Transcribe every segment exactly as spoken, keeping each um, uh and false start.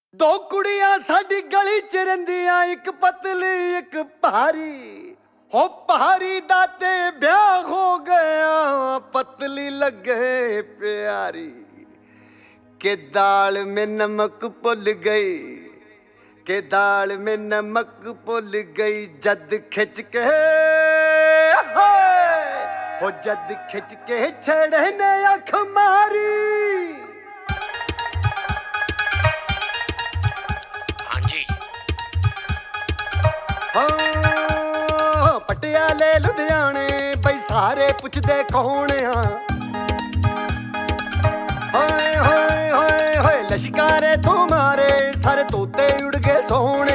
ਦੋ ਕੁੜੀਆਂ ਸਾਡੀ ਗਲੀ ਚ ਰਹਿੰਦੀਆਂ, ਇੱਕ ਪਤਲੀ ਇੱਕ ਭਾਰੀ। ਹੋ ਭਾਰੀ ਦਾ ਤੇ ਵਿਆਹ ਹੋ ਗਿਆ, ਪਤਲੀ ਲੱਗੇ ਪਿਆਰੀ। के दाल में नमक भुल गई, के दाल में नमक भुल गई। जद खिंच के हो जद खिंच के छड़े ने अख मारी। हाँ जी हाँ पटियाले लुधियाने बई सारे पुछदे कौन आ। होए होए होए होए लश्कारे तुम्हारे सारे तोते उड़ गए सोने।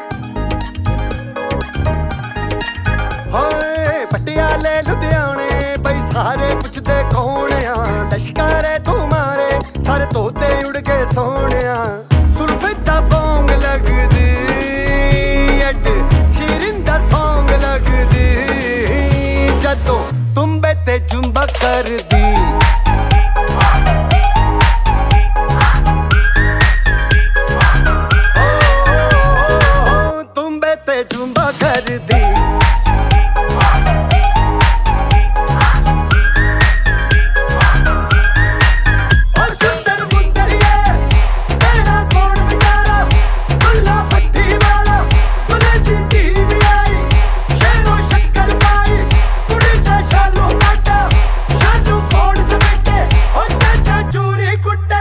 होए पटियाले लुधियाने बई सारे पुछदे कौन आ। लश्कारे तुम्हारे सारे तोते उड़ गए सोने। सुल्फिता बोंग लगदी अड शिरिंदा सॉन्ग लगदी, जदों तुम्बे ते जुम्बा कर दी। जुम्बा कर दी और सुंदर मुंदरिए तेरा कौन बेचारा। दुल्ला फट्टी वाला दुल्हे दी टीवी आई, शेरों शक्कर पाई कुड़ी दा शालू काटा। शालू फोड़ समेटे और चाचा चूरी कुट्टे।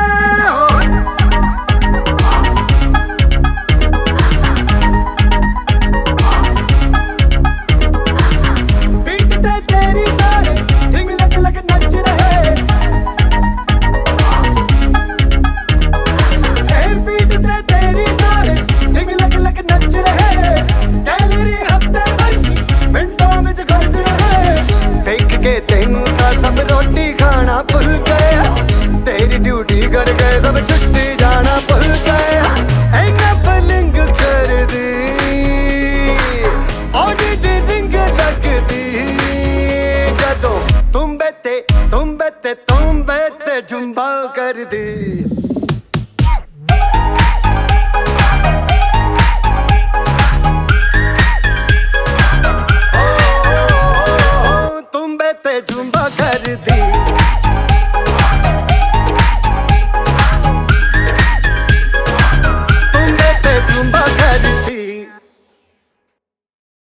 सब रोटी खाना भूल गया, तेरी ड्यूटी कर गए सब छुट्टी जाना भूल गया। ऐना पलंग कर दी और दी रिंग लग दी, जदों तुम बेते तुम बेते तुम बेते जुम्बा कर दी।